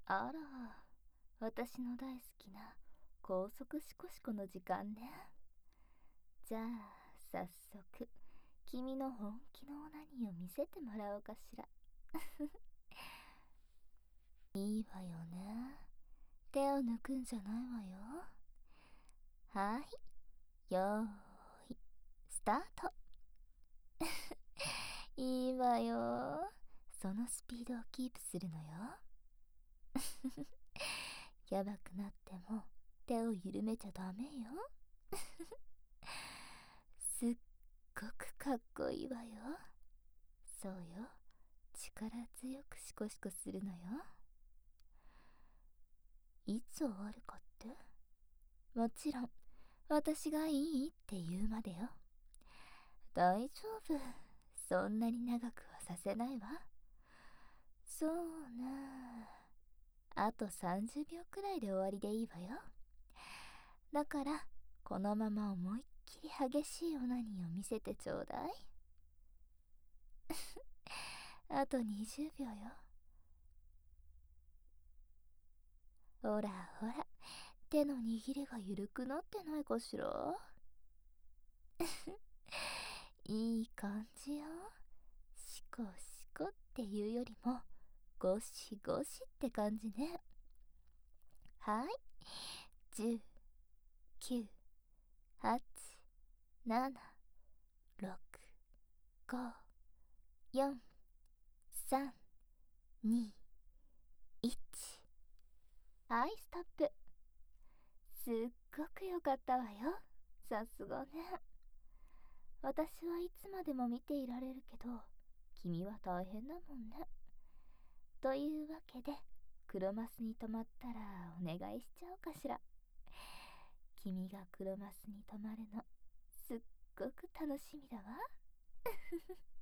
あら、私の大好きな高速シコシコの時間ね。じゃあ、早速、君の本気のオナニーを見せてもらおうかしら。いいわよね。手を抜くんじゃないわよ。はい、よーい、スタート。いいわよ。そのスピードをキープするのよ。やばくなっても手を緩めちゃダメよ。すっごくかっこいいわよ。そうよ。力強くシコシコするのよ。いつ終わるかって？もちろん、私がいいって言うまでよ。大丈夫。そんなに長くはさせないわ。そうね。あと30秒くらいで終わりでいいわよ。だから、このまま思いっきり激しいオナニーを見せてちょうだい。あと20秒よ。ほらほら、手の握りが緩くなってないかしら？いい感じよ。シコシコっていうよりも、ゴシゴシって感じね。はい。10、9、8、7、6、5、4、3、2、1。はい、ストップ。すっごく良かったわよ。さすがね。私はいつまでも見ていられるけど、君は大変だもんね。というわけで、黒マスに止まったらお願いしちゃおうかしら。君が黒マスに止まるの、すっごく楽しみだわ。